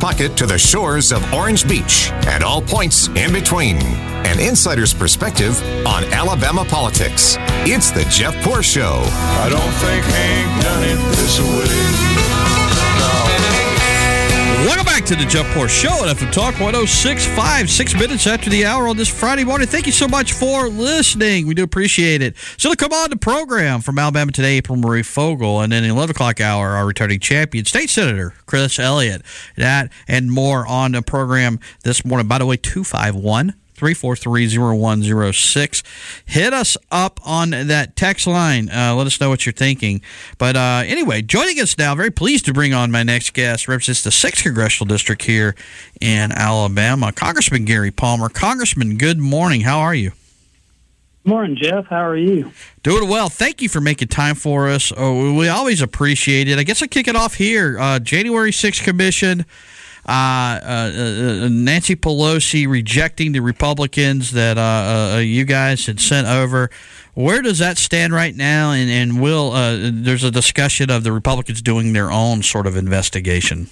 pocket to the shores of Orange Beach and all points in between. An insider's perspective on Alabama politics. It's the Jeff Poor Show. I don't think Hank done it this way. Welcome back to the Jeff Poor Show at FM Talk 106.5, 6 minutes after the hour on this Friday morning. Thank you so much for listening. We do appreciate it. So to come on the program from Alabama Today, April Marie Fogle, and then the 11 o'clock hour, our returning champion, State Senator Chris Elliott. That and more on the program this morning. By the way, 251-343-0106. Hit us up on that text line. Let us know what you're thinking. But anyway, joining us now, very pleased to bring on my next guest, represents the 6th Congressional District here in Alabama, Congressman Gary Palmer. Congressman, good morning. How are you? Morning, Jeff. How are you? Doing well. Thank you for making time for us. Oh, we always appreciate it. I guess I'll kick it off here. January 6th Commission. Nancy Pelosi rejecting the Republicans that you guys had sent over. Where does that stand right now? And will there's a discussion of the Republicans doing their own sort of investigation?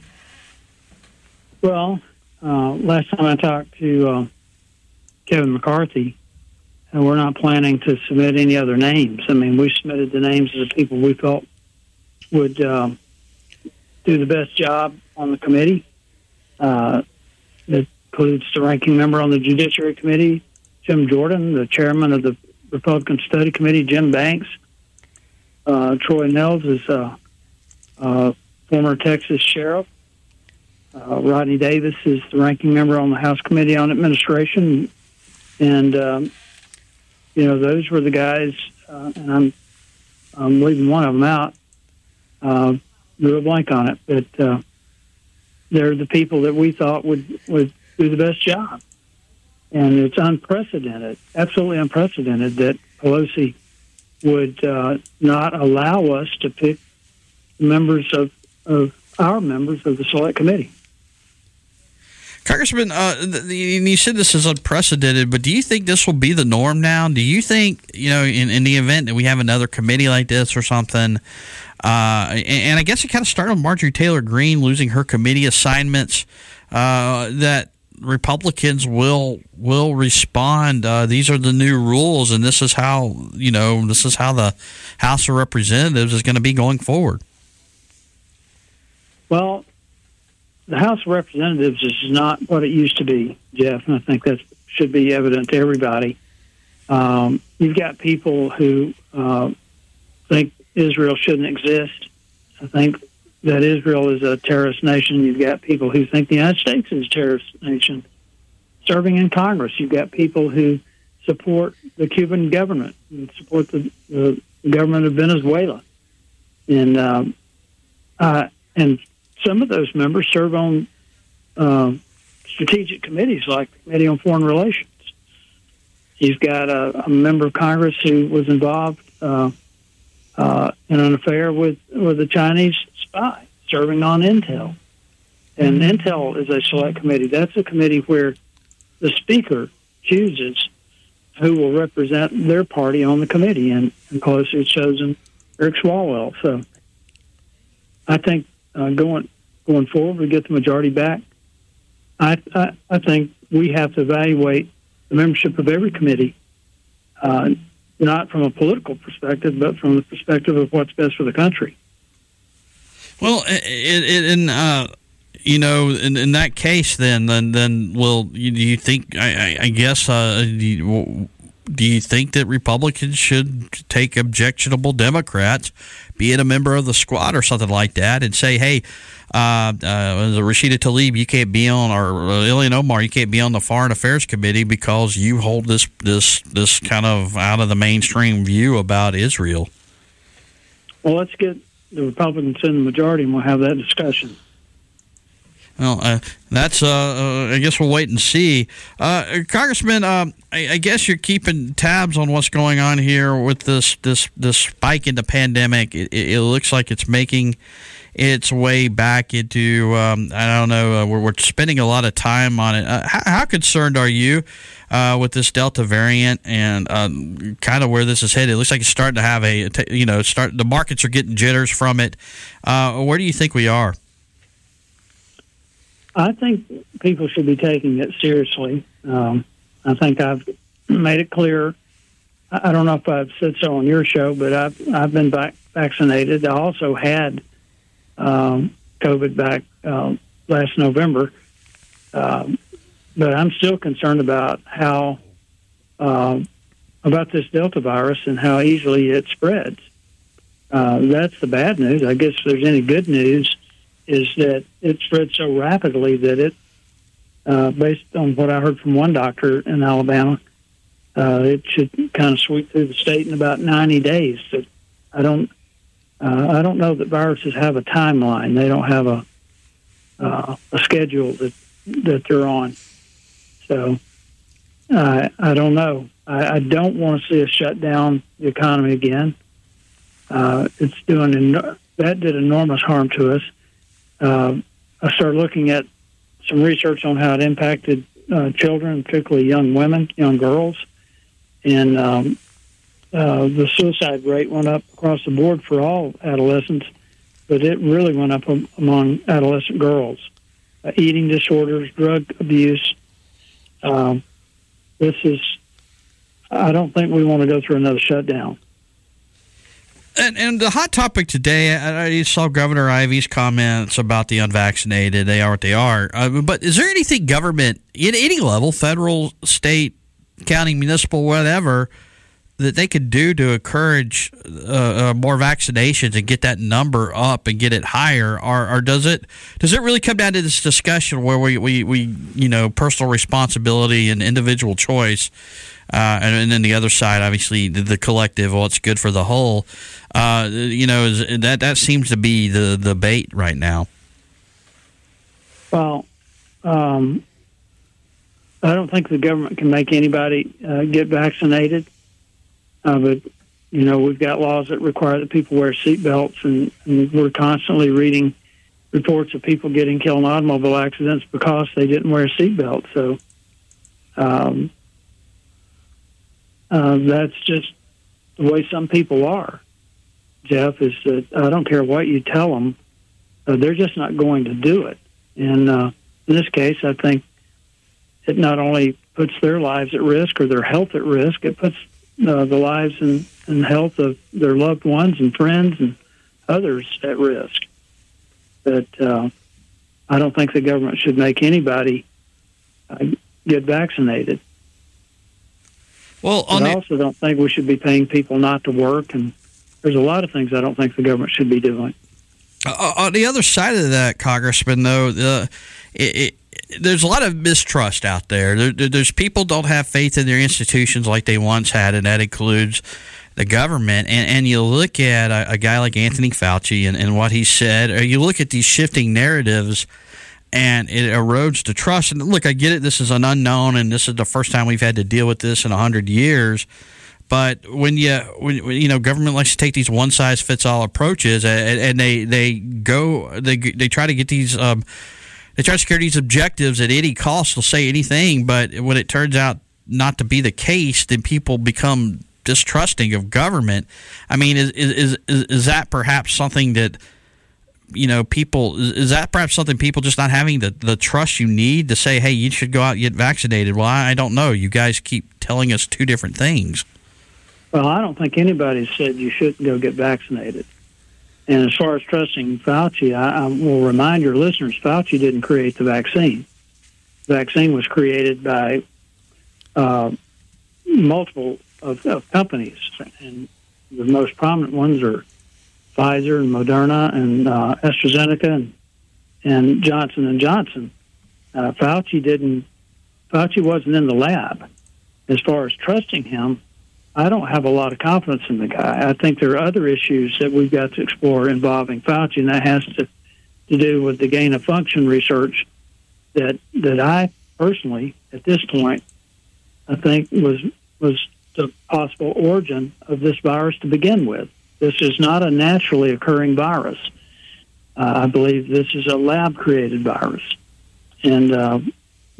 Well, last time I talked to Kevin McCarthy, we're not planning to submit any other names. I mean, we submitted the names of the people we felt would do the best job on the committee. That includes the ranking member on the Judiciary Committee, Jim Jordan, the chairman of the Republican Study Committee, Jim Banks. Troy Nels is former Texas sheriff. Rodney Davis is the ranking member on the House Committee on Administration. And, those were the guys, and I'm leaving one of them out. Drew a blank on it, but they're the people that we thought would do the best job. And it's unprecedented, absolutely unprecedented, that Pelosi would not allow us to pick members of our members of the Select Committee. Congressman, you said this is unprecedented, but do you think this will be the norm now? Do you think, in the event that we have another committee like this or something, and I guess it kind of started with Marjorie Taylor Greene losing her committee assignments, that Republicans will respond. These are the new rules, and this is how the House of Representatives is going to be going forward. Well, the House of Representatives is not what it used to be, Jeff, and I think that should be evident to everybody. You've got people who think Israel shouldn't exist. I think that Israel is a terrorist nation. You've got people who think the United States is a terrorist nation serving in Congress. You've got people who support the Cuban government and support the government of Venezuela. And some of those members serve on strategic committees like the Committee on Foreign Relations. You've got a member of Congress who was involved in an affair with a Chinese spy serving on Intel. And Intel is a select committee. That's a committee where the Speaker chooses who will represent their party on the committee. And Pelosi has chosen Eric Swalwell. So I think going forward, we get the majority back. I think we have to evaluate the membership of every committee, not from a political perspective, but from the perspective of what's best for the country. Well, in that case, then will do you think? I guess do you think that Republicans should take objectionable Democrats, be it a member of the squad or something like that, and say, hey, Rashida Tlaib, you can't be on, or Ilhan Omar, you can't be on the Foreign Affairs Committee because you hold this kind of out of the mainstream view about Israel? Well, let's get the Republicans in the majority, and we'll have that discussion. Well, that's I guess we'll wait and see. Congressman, I guess you're keeping tabs on what's going on here with this spike in the pandemic. It looks like it's making its way back into, I don't know, we're spending a lot of time on it. How concerned are you with this Delta variant and kind of where this is headed? It looks like it's starting to have the markets are getting jitters from it. Where do you think we are? I think people should be taking it seriously. I think I've made it clear. I don't know if I've said so on your show, but I've been vaccinated. I also had COVID back last November, but I'm still concerned about how about this Delta virus and how easily it spreads. That's the bad news. I guess if there's any good news, is that it spread so rapidly that it, based on what I heard from one doctor in Alabama, it should kind of sweep through the state in about 90 days. So I don't know that viruses have a timeline. They don't have a schedule that they're on. So I don't know. I don't want to see us shut down the economy again. It's doing that did enormous harm to us. I started looking at some research on how it impacted children, particularly young women, young girls, and the suicide rate went up across the board for all adolescents, but it really went up among adolescent girls. Eating disorders, drug abuse. I don't think we want to go through another shutdown. And the hot topic today, I saw Governor Ivey's comments about the unvaccinated. They are what they are. But is there anything government, at any level, federal, state, county, municipal, whatever, that they could do to encourage more vaccinations and get that number up and get it higher? Or does it really come down to this discussion where we personal responsibility and individual choice, and then the other side, obviously, the collective, what's good for the whole? That seems to be the debate right now. Well, I don't think the government can make anybody get vaccinated. But, we've got laws that require that people wear seatbelts, and we're constantly reading reports of people getting killed in automobile accidents because they didn't wear a seatbelt. So that's just the way some people are, Jeff, is that I don't care what you tell them, they're just not going to do it. And in this case, I think it not only puts their lives at risk or their health at risk, it puts the lives and health of their loved ones and friends and others at risk. But I don't think the government should make anybody get vaccinated. Well, I also don't think we should be paying people not to work, and there's a lot of things I don't think the government should be doing. On the other side of that, Congressman, though, there's a lot of mistrust out there. There's people don't have faith in their institutions like they once had, and that includes the government. And you look at a guy like Anthony Fauci and what he said, or you look at these shifting narratives, and it erodes the trust. And look, I get it. This is an unknown, and this is the first time we've had to deal with this in 100 years. But when government likes to take these one size fits all approaches, and they try to get these they try to secure these objectives at any cost. They'll say anything, but when it turns out not to be the case, then people become distrusting of government. I mean, is that perhaps something that people, is that perhaps something people just not having the trust you need to say, hey, you should go out and get vaccinated? Well, I don't know. You guys keep telling us two different things. Well, I don't think anybody said you shouldn't go get vaccinated. And as far as trusting Fauci, I will remind your listeners, Fauci didn't create the vaccine. The vaccine was created by multiple of companies, and the most prominent ones are Pfizer and Moderna and AstraZeneca and Johnson & Johnson. Fauci wasn't in the lab. As far as trusting him, I don't have a lot of confidence in the guy. I think there are other issues that we've got to explore involving Fauci, and that has to do with the gain-of-function research that I personally, at this point, I think was the possible origin of this virus to begin with. This is not a naturally occurring virus. I believe this is a lab-created virus. And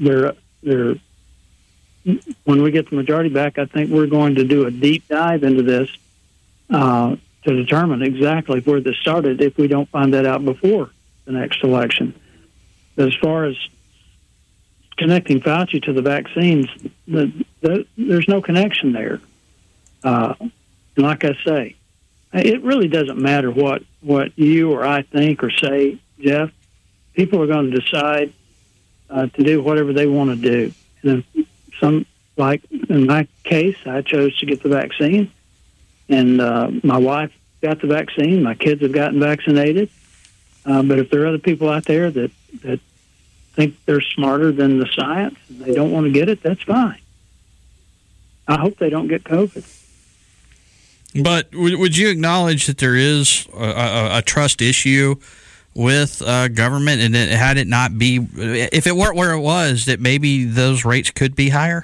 when we get the majority back, I think we're going to do a deep dive into this to determine exactly where this started if we don't find that out before the next election. As far as connecting Fauci to the vaccines, there's no connection there. And like I say, it really doesn't matter what you or I think or say, Jeff. People are going to decide to do whatever they want to do. And like in my case, I chose to get the vaccine, and my wife got the vaccine. My kids have gotten vaccinated. But if there are other people out there that think they're smarter than the science and they don't want to get it, that's fine. I hope they don't get COVID. But would you acknowledge that there is a trust issue with government, and that had it not be, if it weren't where it was, that maybe those rates could be higher?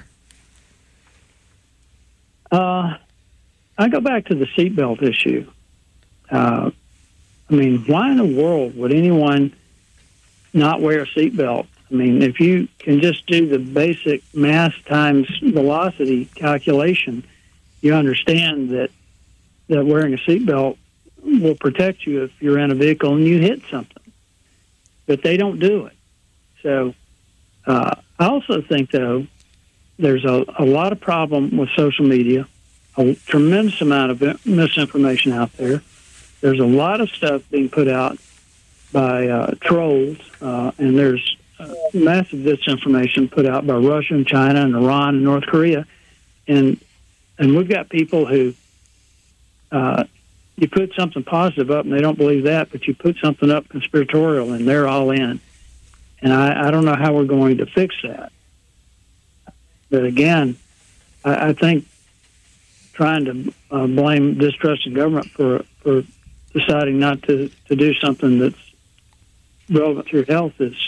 I go back to the seatbelt issue. I mean, why in the world would anyone not wear a seatbelt? I mean, if you can just do the basic mass times velocity calculation, you understand that wearing a seatbelt will protect you if you're in a vehicle and you hit something. But they don't do it. So I also think, though, there's a lot of problem with social media, a tremendous amount of misinformation out there. There's a lot of stuff being put out by trolls, and there's massive disinformation put out by Russia and China and Iran and North Korea. And we've got people who you put something positive up and they don't believe that, but you put something up conspiratorial and they're all in. And I don't know how we're going to fix that. But again, I think trying to blame distrusting government for deciding not to do something that's relevant to your health is,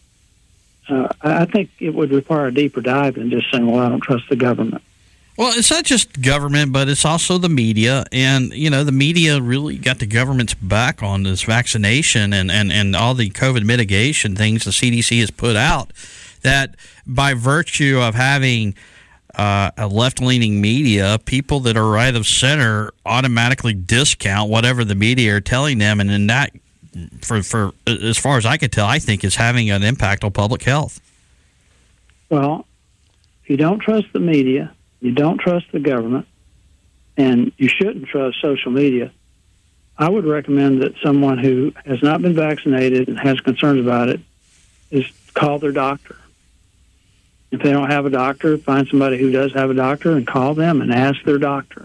I think it would require a deeper dive than just saying, well, I don't trust the government. Well, it's not just government, but it's also the media. And, you know, the media really got the government's back on this vaccination and all the COVID mitigation things the CDC has put out, that by virtue of having a left-leaning media, people that are right of center automatically discount whatever the media are telling them. And then that, for as far as I can tell, I think is having an impact on public health. Well, if you don't trust the media, you don't trust the government, and you shouldn't trust social media, I would recommend that someone who has not been vaccinated and has concerns about it is call their doctor. If they don't have a doctor, find somebody who does have a doctor and call them and ask their doctor.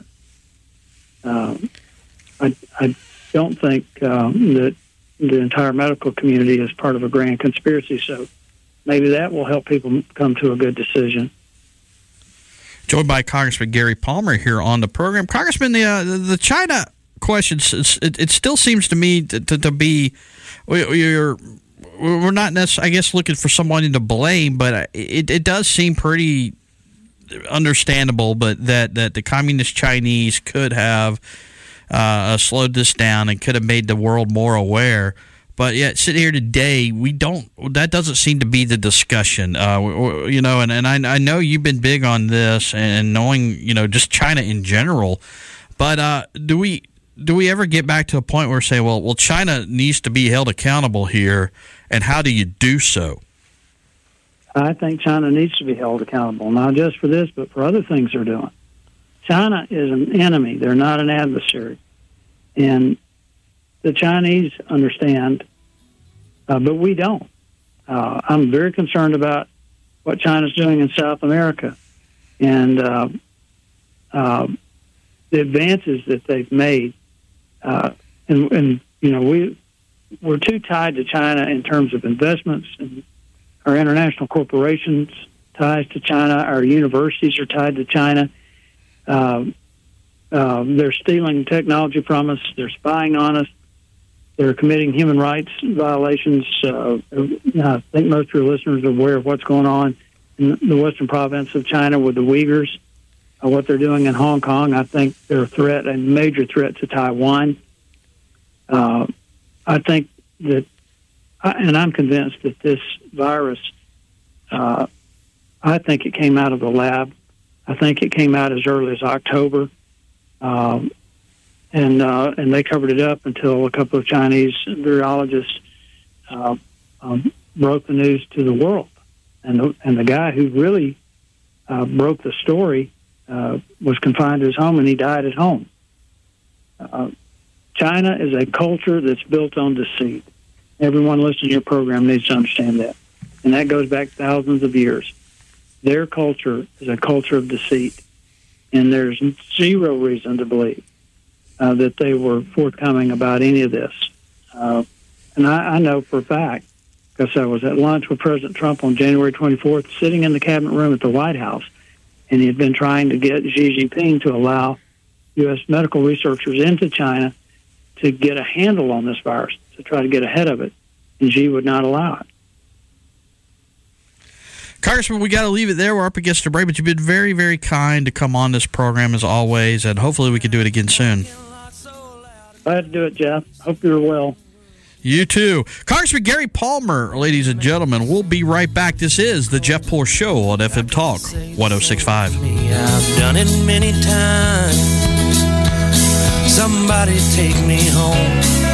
I don't think that the entire medical community is part of a grand conspiracy, so maybe that will help people come to a good decision. Joined by Congressman Gary Palmer here on the program. Congressman, the China question, it still seems to me to be, we're not necessarily, I guess, looking for someone to blame, but it does seem pretty understandable, but that the communist Chinese could have slowed this down and could have made the world more aware. But yet, sitting here today, that doesn't seem to be the discussion. You know, and I know you've been big on this and knowing, you know, just China in general. But do we ever get back to a point where we say, well, China needs to be held accountable here, and how do you do so? I think China needs to be held accountable, not just for this, but for other things they're doing. China is an enemy. They're not an adversary. And the Chinese understand, but we don't. I'm very concerned about what China's doing in South America and the advances that they've made. And you know, we're too tied to China in terms of investments, and our international corporations ties to China. Our universities are tied to China. They're stealing technology from us. They're spying on us. They're committing human rights violations. I think most of your listeners are aware of what's going on in the western province of China with the Uyghurs, what they're doing in Hong Kong. I think they're a major threat to Taiwan. I think that, and I'm convinced that this virus, I think it came out of the lab. I think it came out as early as October. And they covered it up until a couple of Chinese virologists broke the news to the world. And the guy who really broke the story was confined to his home, and he died at home. China is a culture that's built on deceit. Everyone listening to your program needs to understand that. And that goes back thousands of years. Their culture is a culture of deceit. And there's zero reason to believe that they were forthcoming about any of this. And I know for a fact, because I was at lunch with President Trump on January 24th, sitting in the cabinet room at the White House, and he had been trying to get Xi Jinping to allow U.S. medical researchers into China to get a handle on this virus, to try to get ahead of it, and Xi would not allow it. Congressman, we got to leave it there. We're up against a break, but you've been very, very kind to come on this program as always, and hopefully we can do it again soon. Glad to do it, Jeff. Hope you're well. You too. Congressman Gary Palmer, ladies and gentlemen. We'll be right back. This is the Jeff Poor Show on FM Talk 106.5. I've done it many times. Somebody take me home.